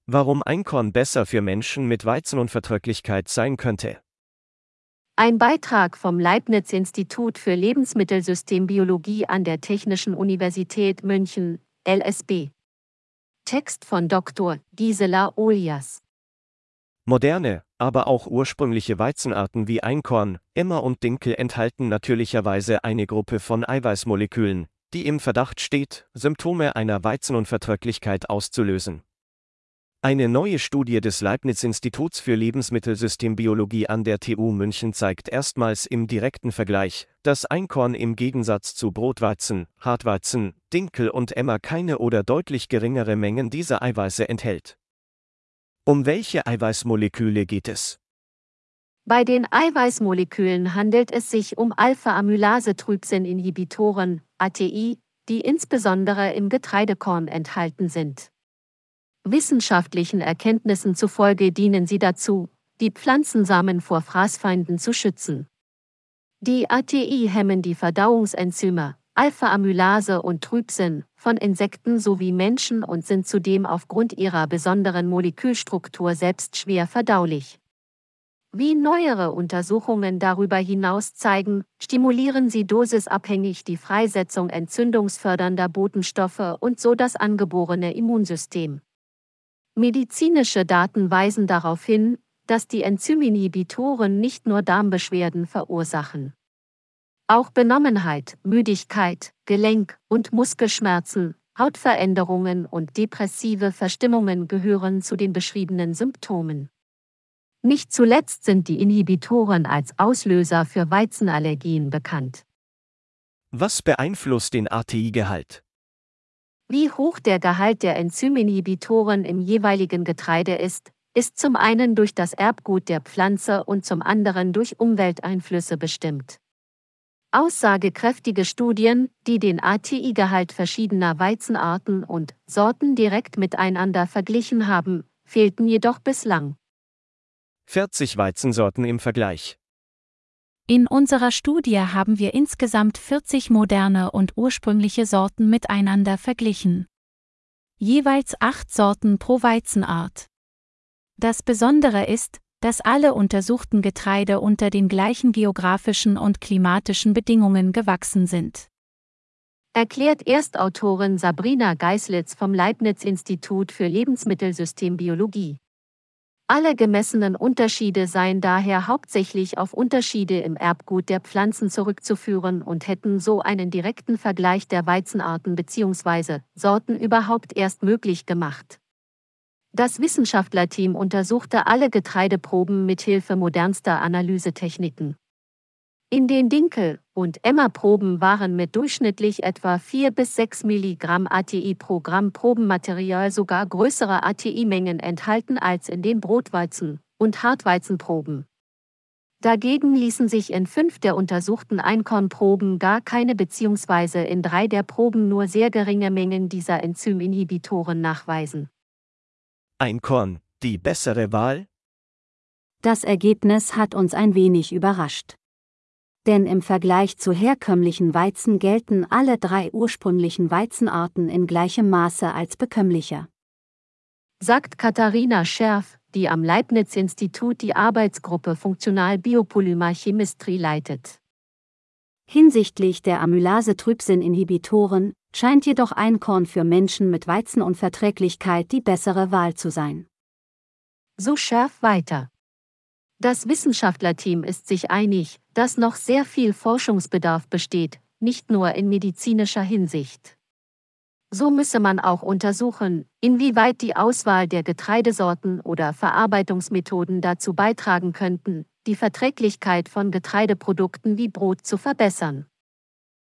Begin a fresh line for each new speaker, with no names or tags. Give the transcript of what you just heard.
Warum Einkorn besser für Menschen mit Weizenunverträglichkeit sein könnte.
Ein Beitrag vom Leibniz-Institut für Lebensmittelsystembiologie an der Technischen Universität München, LSB. Text von Dr. Gisela Olias.
Moderne, aber auch ursprüngliche Weizenarten wie Einkorn, Emmer und Dinkel enthalten natürlicherweise eine Gruppe von Eiweißmolekülen, die im Verdacht steht, Symptome einer Weizenunverträglichkeit auszulösen. Eine neue Studie des Leibniz-Instituts für Lebensmittelsystembiologie an der TU München zeigt erstmals im direkten Vergleich, dass Einkorn im Gegensatz zu Brotweizen, Hartweizen, Dinkel und Emmer keine oder deutlich geringere Mengen dieser Eiweiße enthält. Um welche Eiweißmoleküle geht es?
Bei den Eiweißmolekülen handelt es sich um Alpha-Amylase-Trypsin-Inhibitoren, ATI, die insbesondere im Getreidekorn enthalten sind. Wissenschaftlichen Erkenntnissen zufolge dienen sie dazu, die Pflanzensamen vor Fraßfeinden zu schützen. Die ATI hemmen die Verdauungsenzyme Alpha-Amylase und Trypsin von Insekten sowie Menschen und sind zudem aufgrund ihrer besonderen Molekülstruktur selbst schwer verdaulich. Wie neuere Untersuchungen darüber hinaus zeigen, stimulieren sie dosisabhängig die Freisetzung entzündungsfördernder Botenstoffe und so das angeborene Immunsystem. Medizinische Daten weisen darauf hin, dass die Enzyminhibitoren nicht nur Darmbeschwerden verursachen. Auch Benommenheit, Müdigkeit, Gelenk- und Muskelschmerzen, Hautveränderungen und depressive Verstimmungen gehören zu den beschriebenen Symptomen. Nicht zuletzt sind die Inhibitoren als Auslöser für Weizenallergien bekannt.
Was beeinflusst den ATI-Gehalt?
Wie hoch der Gehalt der Enzyminhibitoren im jeweiligen Getreide ist zum einen durch das Erbgut der Pflanze und zum anderen durch Umwelteinflüsse bestimmt. Aussagekräftige Studien, die den ATI-Gehalt verschiedener Weizenarten und Sorten direkt miteinander verglichen haben, fehlten jedoch bislang.
40 Weizensorten im Vergleich.
In unserer Studie haben wir insgesamt 40 moderne und ursprüngliche Sorten miteinander verglichen. Jeweils 8 Sorten pro Weizenart. Das Besondere ist, dass alle untersuchten Getreide unter den gleichen geografischen und klimatischen Bedingungen gewachsen sind.
Erklärt Erstautorin Sabrina Geislitz vom Leibniz-Institut für Lebensmittelsystembiologie. Alle gemessenen Unterschiede seien daher hauptsächlich auf Unterschiede im Erbgut der Pflanzen zurückzuführen und hätten so einen direkten Vergleich der Weizenarten bzw. Sorten überhaupt erst möglich gemacht. Das Wissenschaftlerteam untersuchte alle Getreideproben mithilfe modernster Analysetechniken. In den Dinkel- und Emmerproben waren mit durchschnittlich etwa 4 bis 6 Milligramm ATI pro Gramm Probenmaterial sogar größere ATI-Mengen enthalten als in den Brotweizen- und Hartweizenproben. Dagegen ließen sich in 5 der untersuchten Einkornproben gar keine bzw. in 3 der Proben nur sehr geringe Mengen dieser Enzyminhibitoren nachweisen.
Einkorn, die bessere Wahl?
Das Ergebnis hat uns ein wenig überrascht. Denn im Vergleich zu herkömmlichen Weizen gelten alle 3 ursprünglichen Weizenarten in gleichem Maße als bekömmlicher.
Sagt Katharina Scherf, die am Leibniz-Institut die Arbeitsgruppe Funktional-Biopolymer-Chemistrie leitet.
Hinsichtlich der Amylase-Trypsin-Inhibitoren scheint jedoch Einkorn für Menschen mit Weizenunverträglichkeit die bessere Wahl zu sein.
So Scherf weiter. Das Wissenschaftlerteam ist sich einig, dass noch sehr viel Forschungsbedarf besteht, nicht nur in medizinischer Hinsicht. So müsse man auch untersuchen, inwieweit die Auswahl der Getreidesorten oder Verarbeitungsmethoden dazu beitragen könnten, die Verträglichkeit von Getreideprodukten wie Brot zu verbessern.